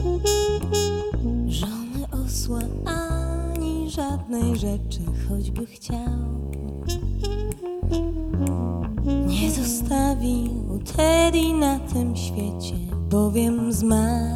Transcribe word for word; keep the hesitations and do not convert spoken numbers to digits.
Żony osła ani żadnej rzeczy, choćby chciał. Nie zostawił Teddy na tym świecie, bowiem zmarł.